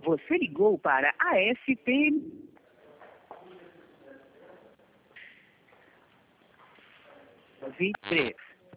Você ligou para a SP. três.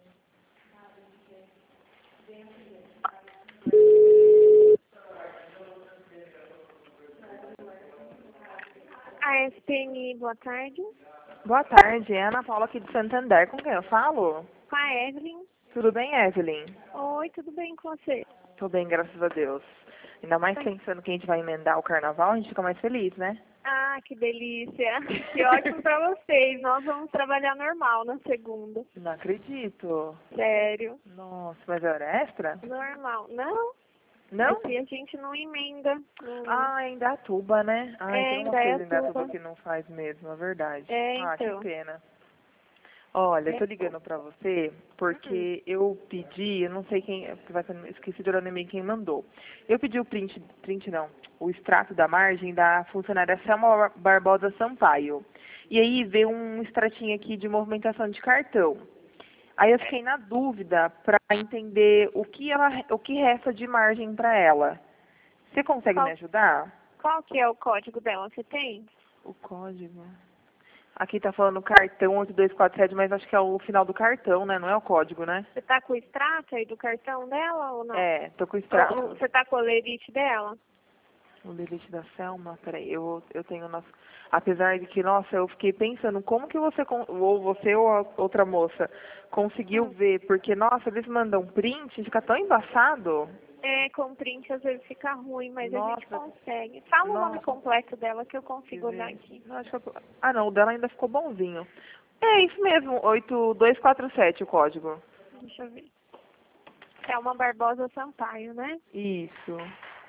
A SPMI, boa tarde. Boa tarde, é a Ana Paula aqui de Santander. Com quem eu falo? Com a Evelyn. Tudo bem, Evelyn? Oi, tudo bem com você? Tô bem, graças a Deus. Ainda mais pensando que a gente vai emendar o carnaval, a gente fica mais feliz, né? Ah, que delícia. Que ótimo pra vocês. Nós vamos trabalhar normal na segunda. Não acredito. Sério. Nossa, mas é hora extra? Normal. Não? Não? Aqui a gente não emenda. Ah, é em Indaiatuba, né? Ah, tem uma coisa em Indaiatuba Indaiatuba que não faz mesmo, é verdade. É, Ah, então. que pena. Olha, eu tô ligando pra você porque eu pedi, eu não sei quem, esqueci de olhar no e-mail quem mandou. Eu pedi o print não, o extrato da margem da funcionária Selma Barbosa Sampaio. E aí veio um extratinho aqui de movimentação de cartão. Aí eu fiquei na dúvida para entender o que resta de margem para ela. Você consegue me ajudar? Qual que é o código dela? Você tem? O código. Aqui tá falando cartão 8247, mas acho que é o final do cartão, né? Não é o código, né? Você tá com o extrato aí do cartão dela ou não? É, tô com o extrato. Você tá com o lerite dela? O delete da Selma, peraí, eu tenho nosso. Apesar de que, nossa, eu fiquei pensando como que ou você ou a outra moça conseguiu ver, porque, nossa, eles mandam print, fica tão embaçado. É, com print às vezes fica ruim, mas a gente Nossa, consegue. Fala o nome nossa. completo dela que eu consigo Deixa eu olhar ver. aqui. Não, acho que ah, não, o dela ainda ficou bonzinho. É isso mesmo, 8247 o código. Deixa eu ver. É uma Barbosa Sampaio, né? Isso.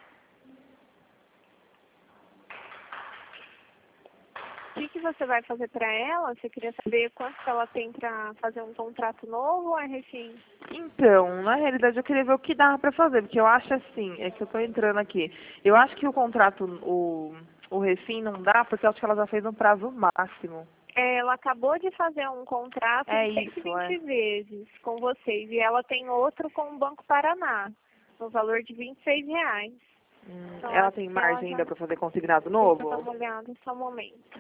O que você vai fazer para ela? Você queria saber quanto que ela tem para fazer um contrato novo ou é recém? Então, na realidade eu queria ver o que dava pra fazer, porque eu acho assim, é que eu tô entrando aqui. Eu acho que o contrato, o refim não dá, porque eu acho que ela já fez um prazo máximo. É, ela acabou de fazer um contrato É de 120 isso, vezes com vocês e ela tem outro com o Banco Paraná, no valor de R$ 26. Então, Ela acho tem que ela margem já... ainda pra fazer consignado Deixa eu dar novo? uma olhada, só um momento.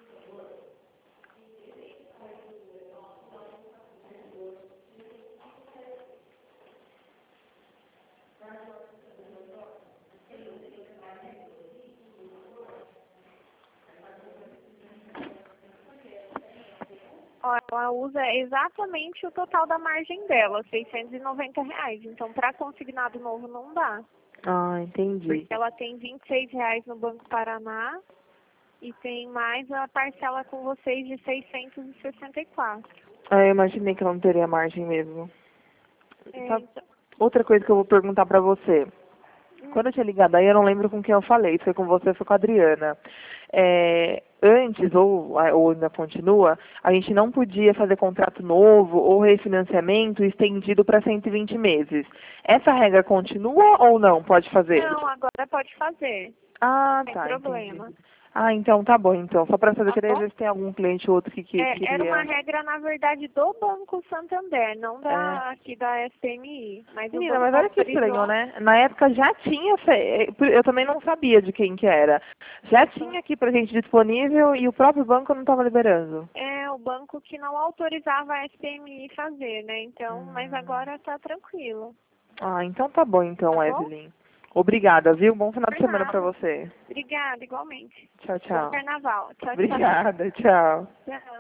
Ó, ela usa exatamente o total da margem dela, R$ 690. Então, para consignado novo não dá. Ah, entendi. Porque ela tem R$ 26 no Banco Paraná e tem mais a parcela com vocês de 664. Ah, eu imaginei que ela não teria margem mesmo. Sabe, Então, outra coisa que eu vou perguntar pra você. Quando eu tinha ligado aí, eu não lembro com quem eu falei. Se foi com você, foi com a Adriana. Antes, ou ainda continua, a gente não podia fazer contrato novo ou refinanciamento estendido para 120 meses. Essa regra continua ou não? Pode fazer? não, agora pode fazer. Ah, Sem tá, problema. entendi. Ah, então tá bom, então. Só para saber Tá que às bom? vezes tem algum cliente ou outro que Era uma queria... regra, na verdade, do Banco Santander, não aqui da SPMI. Mas o Menina, mas banco olha que estranho, autorizou. né? Na época já tinha, eu também não sabia de quem que era. Já tinha aqui pra gente disponível e o próprio banco não estava liberando. É o banco que não autorizava a SPMI fazer, né? Então, mas agora tá tranquilo. Ah, então tá bom então, Tá bom? Evelyn. Obrigada, viu? Bom final de Por semana pra nada. você. Obrigada, igualmente. Tchau, Bom tchau. carnaval. Tchau, tchau. Obrigada, tchau. Tchau.